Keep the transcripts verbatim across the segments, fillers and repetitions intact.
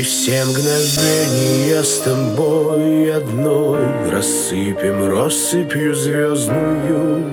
И все мгновения с тобой одной рассыпем россыпью звездную.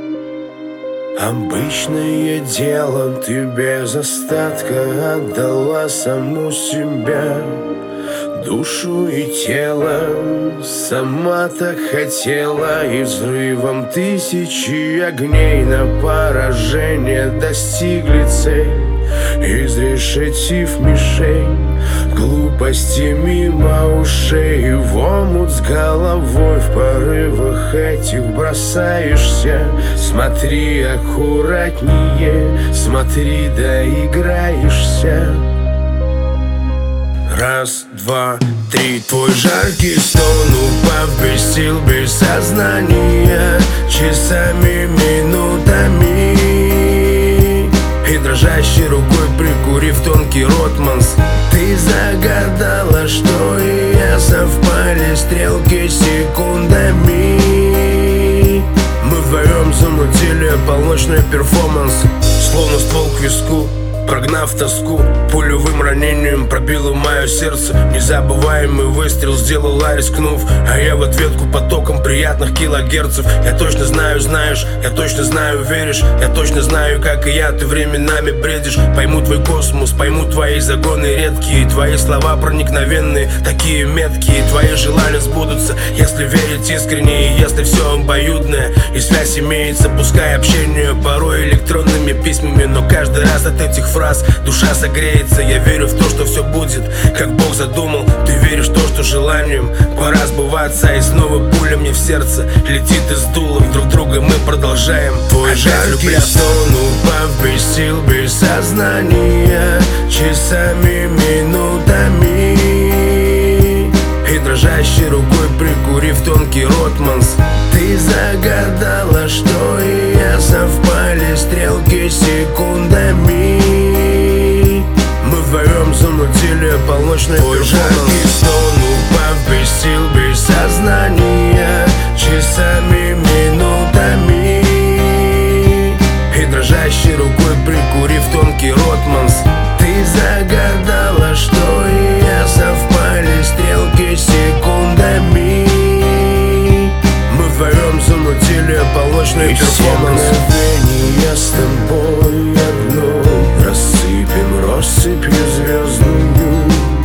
Обычное дело, ты без остатка отдала саму себя, душу и тело. Сама так хотела, и взрывом тысячи огней на поражение достигли цель, изрешетив мишень. Глупости мимо ушей, в омут с головой, в порывах этих бросаешься. Смотри аккуратнее, смотри, доиграешься. Раз, два, три, твой жаркий стон, упав без сил, без сознания, часами, минутами. И дрожащей рукой прикурив тонкий ротманс, ты загадала, что и я совпали стрелки секундами. Мы вдвоем замутили полночный перформанс, словно ствол к виску, прогнав тоску. Пулевым ранением пробило мое сердце, незабываемый выстрел сделала, рискнув. А я в ответку потоком приятных килогерцев. Я точно знаю, знаешь, я точно знаю, веришь. Я точно знаю, как и я, ты временами бредишь. Пойму твой космос, пойму твои загоны редкие, твои слова проникновенные, такие меткие. Твои желания сбудутся, если верить искренне, и если все обоюдное. И связь имеется, пускай общение порой электронными письмами, но каждый раз от этих фраз душа согреется. Я верю в то, что все будет, как Бог задумал. Ты веришь в то, что желанием пора сбываться. И снова пуля мне в сердце летит из дула. Друг друга мы продолжаем. Твой жаркий сон, упав без сил, без сознания, часами, минутами. И дрожащей рукой прикурив тонкий ротманс, ты загадала, что и я совпали стрелки секундами. Мы вдвоем замутили полночный перформанс. Жаркий сон, упав без сил, без сознания, часами, минутами. И дрожащей рукой прикурив тонкий ротманс, ты загадала, что и я совпали стрелки секундами. Мы вдвоем замутили полночный перформанс. Я с тобой одной рассыпем россыпью звездную.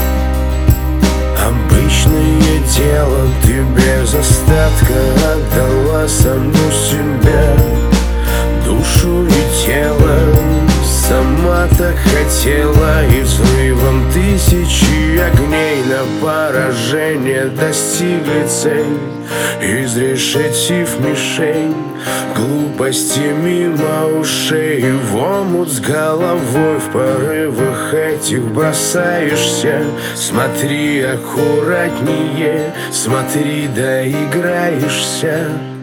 Обычное дело, ты без остатка отдала саму себя, душу и тело. Сама так хотела, и взрывом тысячи огней на поражение достигли цель, изрешетив мишень. Глупости мимо ушей, в омут с головой, в порывах этих бросаешься. Смотри аккуратнее, смотри, доиграешься.